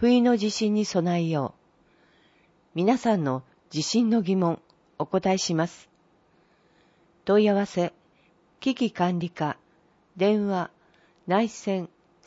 不意の地震に備えよう。皆さんの地震の疑問、お答えします。問い合わせ、危機管理課、電話、内線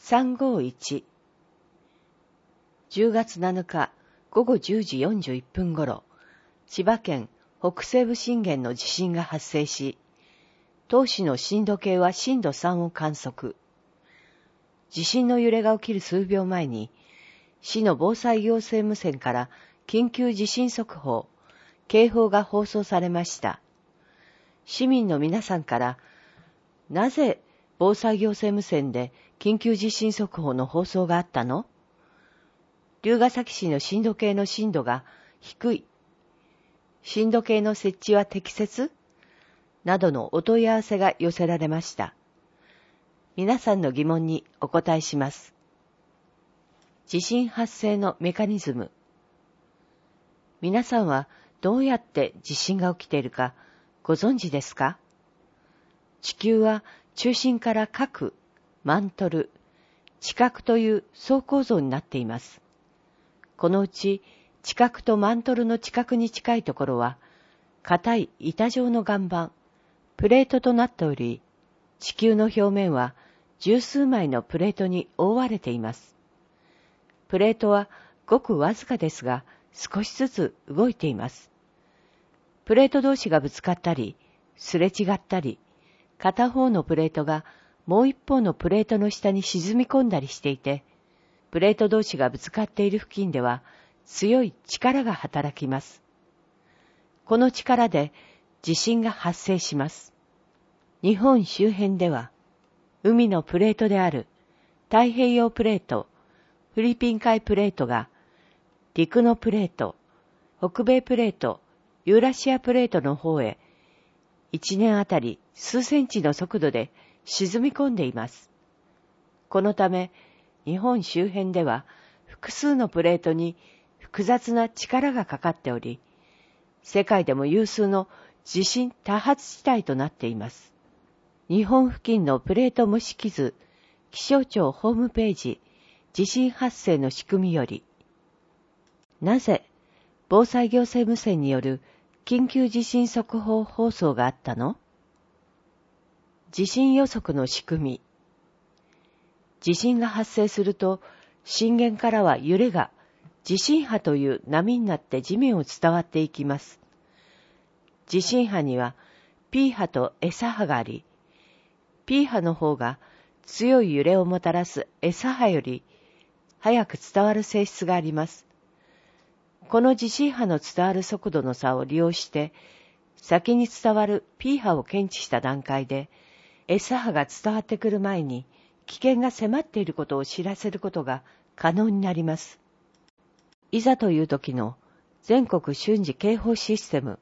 351。10月7日午後10時41分頃、千葉県北西部震源の地震が発生し、当市の震度計は震度3を観測。地震の揺れが起きる数秒前に、市の防災行政無線から緊急地震速報、警報が放送されました。市民の皆さんから、なぜ防災行政無線で緊急地震速報の放送があったの？龍ケ崎市の震度計の震度が低い。震度計の設置は適切？などのお問い合わせが寄せられました。皆さんの疑問にお答えします。地震発生のメカニズム。皆さんはどうやって地震が起きているかご存知ですか？地球は中心から角、マントル、地殻という層構造になっています。このうち地殻とマントルの地殻に近いところは、硬い板状の岩盤、プレートとなっており、地球の表面は十数枚のプレートに覆われています。プレートはごくわずかですが、少しずつ動いています。プレート同士がぶつかったり、すれ違ったり、片方のプレートがもう一方のプレートの下に沈み込んだりしていて、プレート同士がぶつかっている付近では強い力が働きます。この力で地震が発生します。日本周辺では、海のプレートである太平洋プレート、フィリピン海プレートが、陸のプレート、北米プレート、ユーラシアプレートの方へ、1年あたり数センチの速度で沈み込んでいます。このため、日本周辺では複数のプレートに複雑な力がかかっており、世界でも有数の地震多発地帯となっています。日本付近のプレート模式図、気象庁ホームページ、地震発生の仕組みより、なぜ防災行政無線による緊急地震速報放送があったの？地震予測の仕組み。地震が発生すると、震源からは揺れが地震波という波になって地面を伝わっていきます。地震波には P 波と S 波があり、P 波の方が強い揺れをもたらす S 波より早く伝わる性質があります。この地震波の伝わる速度の差を利用して、先に伝わる P 波を検知した段階で、S 波が伝わってくる前に危険が迫っていることを知らせることが可能になります。いざという時の全国瞬時警報システム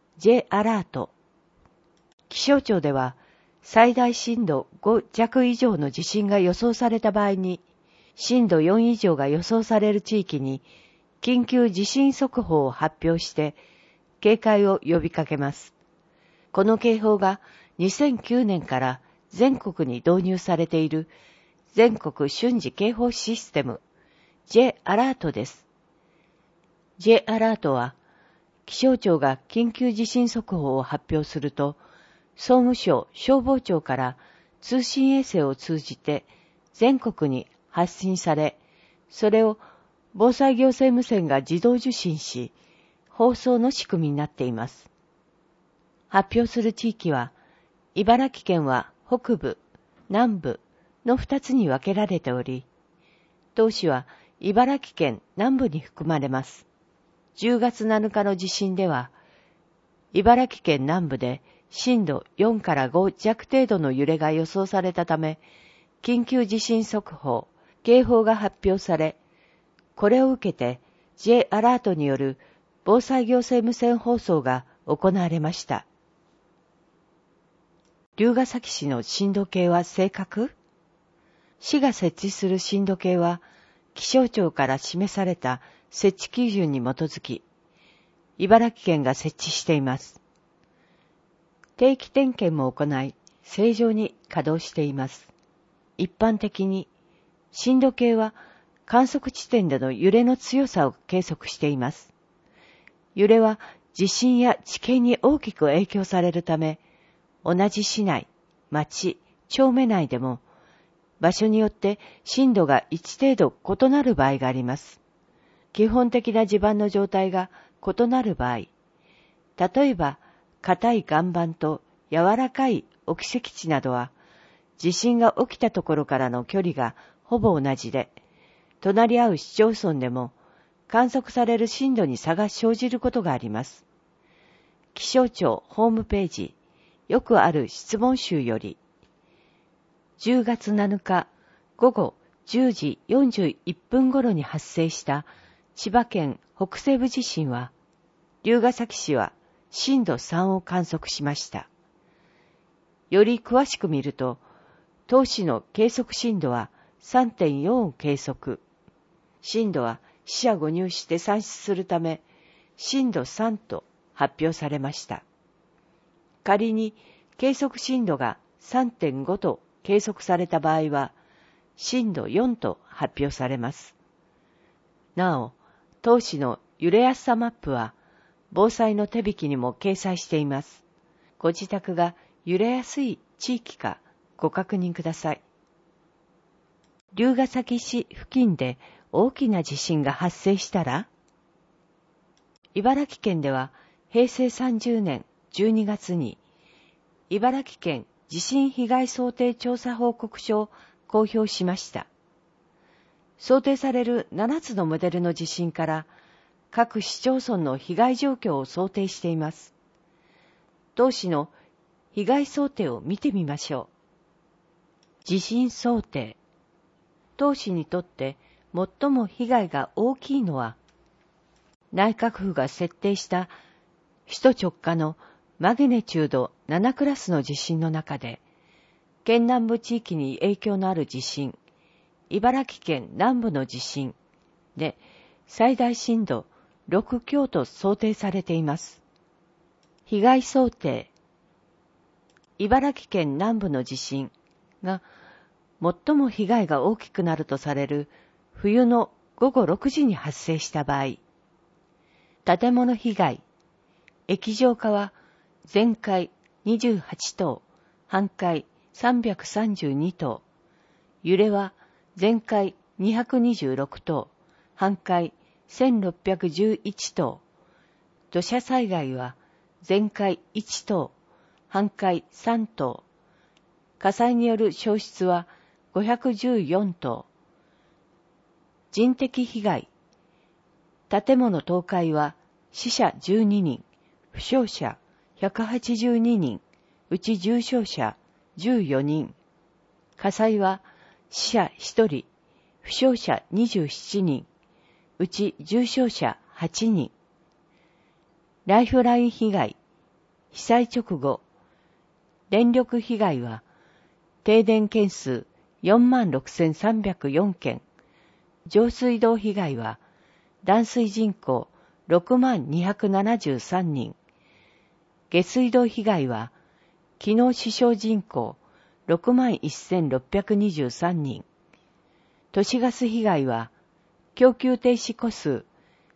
J アラート。気象庁では最大震度5弱以上の地震が予想された場合に、震度4以上が予想される地域に緊急地震速報を発表して警戒を呼びかけます。この警報が2009年から全国に導入されている全国瞬時警報システム J アラートです。J アラートは気象庁が緊急地震速報を発表すると、総務省消防庁から通信衛星を通じて全国に発信され、それを防災行政無線が自動受信し、放送の仕組みになっています。発表する地域は、茨城県は北部、南部の2つに分けられており、当市は茨城県南部に含まれます。10月7日の地震では、茨城県南部で震度4から5弱程度の揺れが予想されたため、緊急地震速報、警報が発表され、これを受けて J アラートによる防災行政無線放送が行われました。龍ケ崎市の震度計は正確？市が設置する震度計は気象庁から示された設置基準に基づき、茨城県が設置しています。定期点検も行い、正常に稼働しています。一般的に震度計は観測地点での揺れの強さを計測しています。揺れは地震や地形に大きく影響されるため、同じ市内、町、町目内でも、場所によって震度が1程度異なる場合があります。基本的な地盤の状態が異なる場合、例えば硬い岩盤と柔らかい沖積地などは、地震が起きたところからの距離がほぼ同じで、隣り合う市町村でも観測される震度に差が生じることがあります。気象庁ホームページ、よくある質問集より、10月7日午後10時41分頃に発生した千葉県北西部地震は、龍ケ崎市は震度3を観測しました。より詳しく見ると、当市の計測震度は 3.4 を計測。震度は四捨五入して算出するため、震度3と発表されました。仮に計測震度が 3.5 と計測された場合は、震度4と発表されます。なお、当市の揺れやすさマップは、防災の手引きにも掲載しています。ご自宅が揺れやすい地域かご確認ください。龍ケ崎市付近で大きな地震が発生したら、茨城県では平成30年12月に茨城県地震被害想定調査報告書を公表しました。想定される7つのモデルの地震から各市町村の被害状況を想定しています。当市の被害想定を見てみましょう。地震想定。当市にとって最も被害が大きいのは、内閣府が設定した首都直下のマグネチュード7クラスの地震の中で、県南部地域に影響のある地震、茨城県南部の地震で最大震度6強と想定されています。被害想定。茨城県南部の地震が最も被害が大きくなるとされる冬の午後6時に発生した場合、建物被害、液状化は全壊28棟、半壊332棟、揺れは全壊226棟、半壊1611棟、土砂災害は全壊1棟、半壊3棟、火災による焼失は514棟、人的被害、建物倒壊は死者12人、負傷者182人、うち重傷者14人、火災は死者1人、負傷者27人、うち重傷者8人、ライフライン被害、被災直後、電力被害は停電件数46,304件、上水道被害は断水人口60,273人、下水道被害は機能死傷人口61,623人、都市ガス被害は供給停止戸数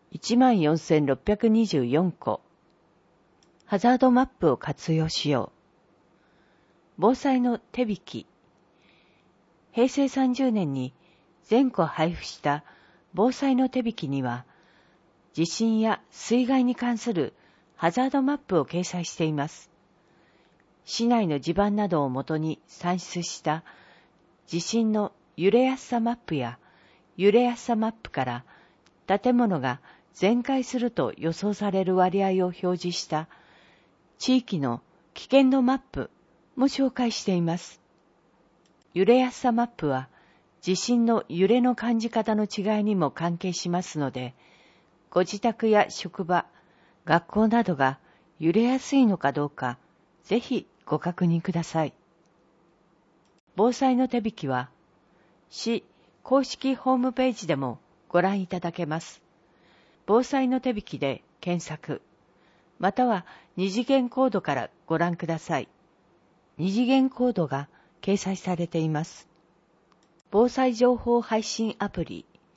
14,624戸、ハザードマップを活用しよう。防災の手引き。平成30年に全戸配布した防災の手引きには、地震や水害に関するハザードマップを掲載しています。市内の地盤などをもとに算出した地震の揺れやすさマップや揺れやすさマップから建物が全壊すると予想される割合を表示した地域の危険度マップも紹介しています。揺れやすさマップは地震の揺れの感じ方の違いにも関係しますので、ご自宅や職場、学校などが揺れやすいのかどうか、ぜひご確認ください。防災の手引きは、市公式ホームページでもご覧いただけます。防災の手引きで検索、または二次元コードからご覧ください。二次元コードが掲載されています。防災情報配信アプリ、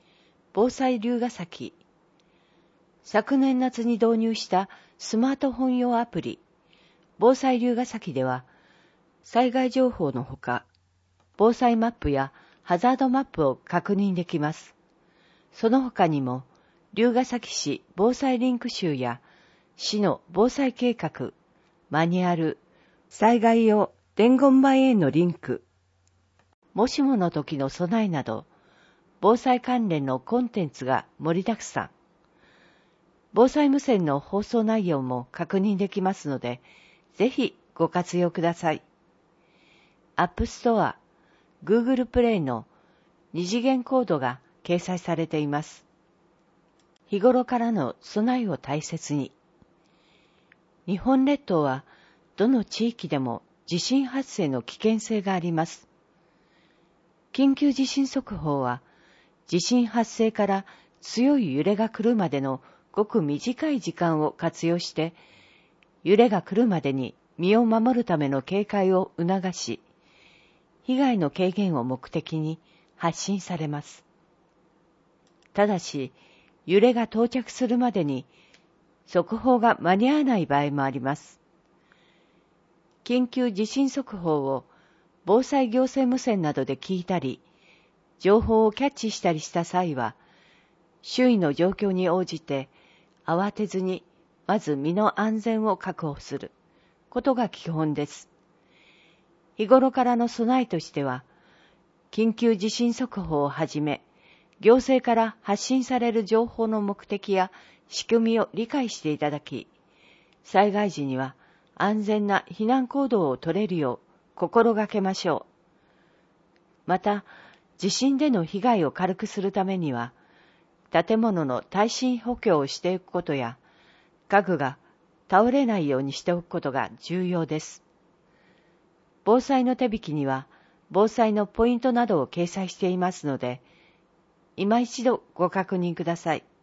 防災龍ヶ崎。昨年夏に導入したスマートフォン用アプリ、防災龍ヶ崎では、災害情報のほか、防災マップやハザードマップを確認できます。その他にも、龍ヶ崎市防災リンク集や、市の防災計画、マニュアル、災害用伝言板へのリンク、もしもの時の備えなど、防災関連のコンテンツが盛りだくさん。防災無線の放送内容も確認できますので、ぜひご活用ください。App Store、Google Play の二次元コードが掲載されています。日頃からの備えを大切に。日本列島はどの地域でも地震発生の危険性があります。緊急地震速報は、地震発生から強い揺れが来るまでのごく短い時間を活用して、揺れが来るまでに身を守るための警戒を促し、被害の軽減を目的に発信されます。ただし、揺れが到着するまでに速報が間に合わない場合もあります。緊急地震速報を防災行政無線などで聞いたり、情報をキャッチしたりした際は、周囲の状況に応じて慌てずにまず身の安全を確保することが基本です。日頃からの備えとしては、緊急地震速報をはじめ、行政から発信される情報の目的や仕組みを理解していただき、災害時には安全な避難行動を取れるよう心がけましょう。また、地震での被害を軽くするためには、建物の耐震補強をしていくことや、家具が倒れないようにしておくことが重要です。防災の手引きには、防災のポイントなどを掲載していますので、今一度ご確認ください。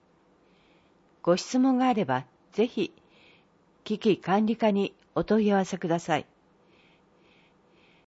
ご質問があれば、ぜひ、危機管理課にお問い合わせください。